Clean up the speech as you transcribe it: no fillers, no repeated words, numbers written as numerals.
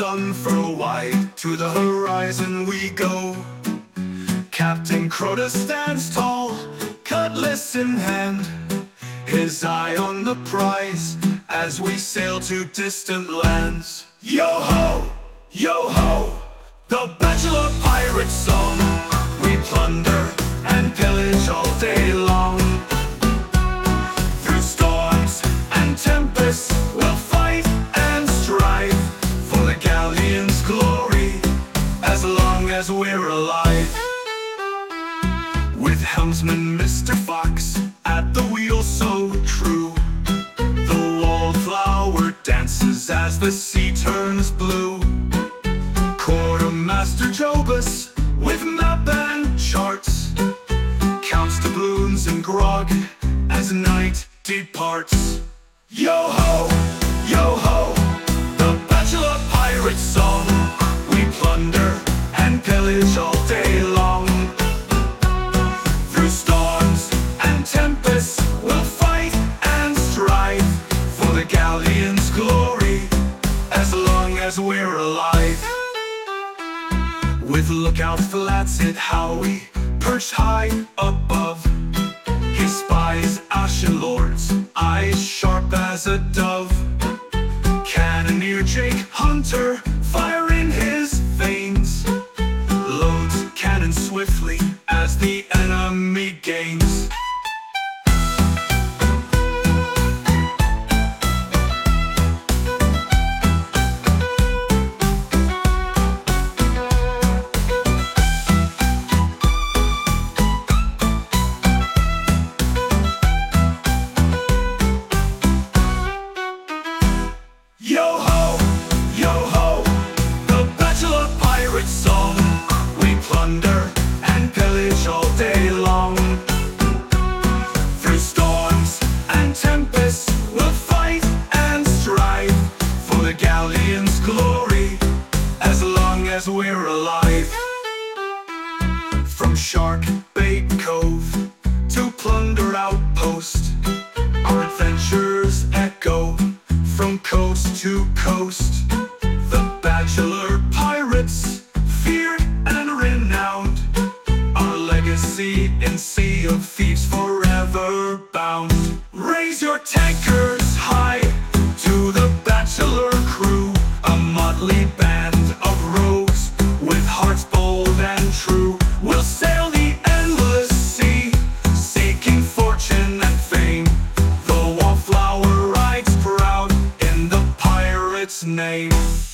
unfurl wide, to the horizon we go. Captain Crota stands tall, cutlass in hand, his eye on the prize as we sail to distant lands. Yo-ho, yo-ho, the bachelor pirate song. We plunder and pillage all day long. Through storms and tempests we'll fight and strive for the galleon's glory, as long as we're alive. With helmsman Mr. Fox at the wheel so true, the wallflower dances as the sea turns blue. Quartermaster Jobus with map and charts counts doubloons and grog as night departs. Yo-ho, yo-ho, the bachelor pirate song. We plunder and pillage all day long. Through storms and tempests we'll fight and strive for the galleon's glory, as long as we're alive. With lookout flats at Howie perched high above, he spies Ashen Lord's eyes sharp as a dove. Cannoneer Jake Hunter fire in his veins, loads cannon swiftly as the enemy gains. Yo-ho, yo-ho, the bachelor pirate song. We plunder and pillage all day long. Through storms and tempests we'll fight and strive for the galleon's glory, as long as we're alive. From Shark Bait Cove to Plunder Outpost, our adventures echo from coast to coast. The bachelor pirates, feared and renowned, our legacy in Sea of Thieves forever bound. Raise your tankards high to the bachelor crew, a motley band of rogues with hearts bold and true. We'll sail the endless sea, seeking fortune and fame. The wallflower rides proud in the pirate's name.